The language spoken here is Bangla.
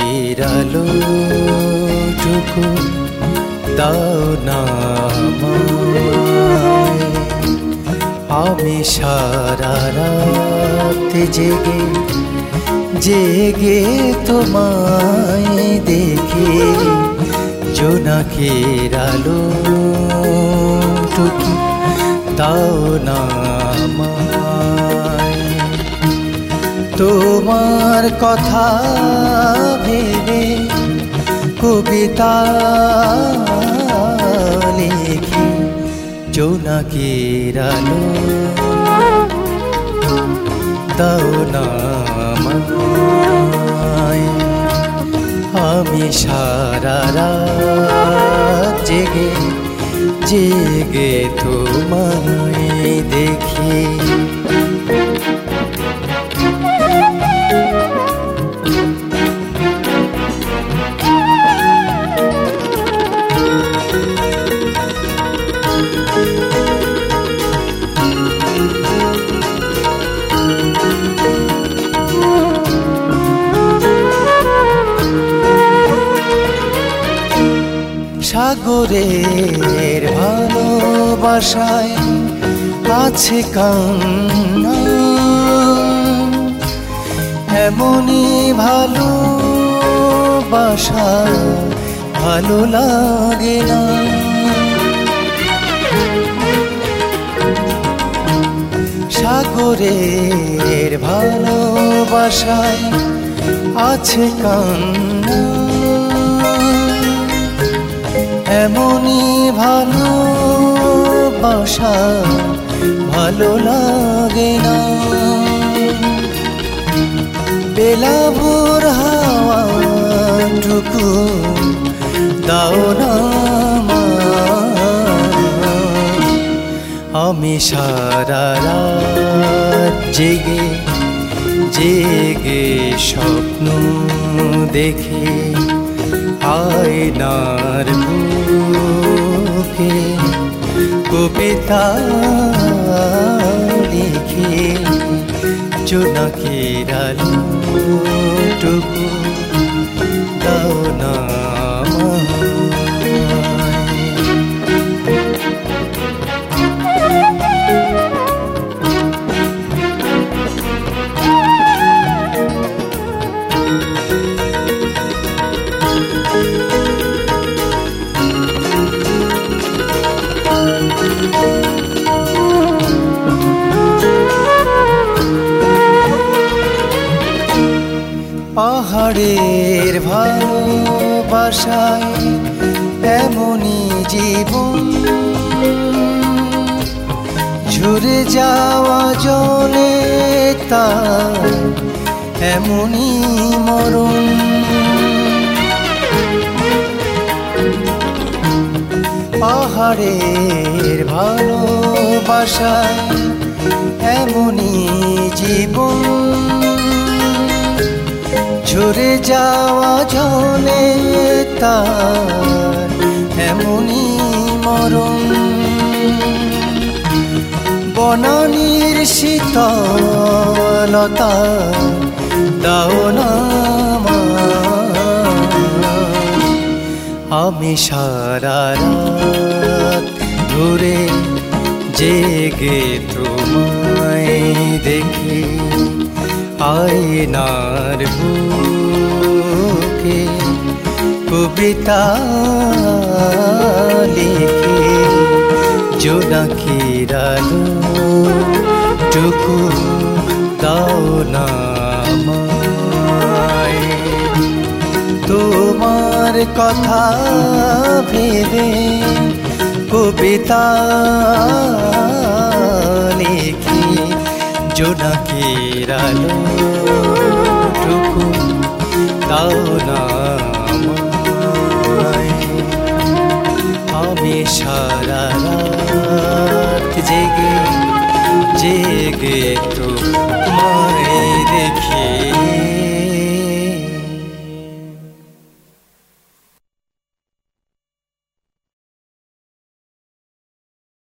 আখির আলোটুকু দাও না আমায়। আমি সারা রাত জেগে জেগে তোমায় দেখি, জোনাকির আলোটুকু দাও না আমায়। তোমার কথা ভেবে কবিতা লিখি, জোনাকির আলো দাও না আমায়। আমি সারা রাত জেগে জেগে তোমায় দেখি। সাগরের ভালোবাসায় আছে কান্না, এমনই ভালোবাসা ভালো লাগে না। সাগরের ভালোবাসায় আছে কান্না, এমনই ভালোবাসা ভালো লাগে না। বেলাভোর হাওয়াটুকু দাও না আমায়। আমি সারা রাত জেগে জেগে স্বপ্ন দেখি, আয়নার বুকে কবিতা লিখি, জোনাকির আলোটুকু দাও না আমায়। পাহাড়ের ভালোবাসায় এমনই জীবন, ঝরে যাওয়া জলে তার এমনই মরণ। পাহাড়ের ভালোবাসায় এমনই জীবন, ঝরে যাওয়া জলে তার এমনই মরণ। বনানীর শীতলতা দাও না আমায়। আমি সারা রাত ধরে জেগে তোমায় দেখি, আয়নার বুকে কবিতা লিখি, জোনাকির আলোটুকু দাও না আমায়। তোমার কথা ভেবে কবিতা লিখি, জোনাকির আলোটুকু দাও না আমায়। আমি সারা রাত জেগে জেগে তোমায় দেখি।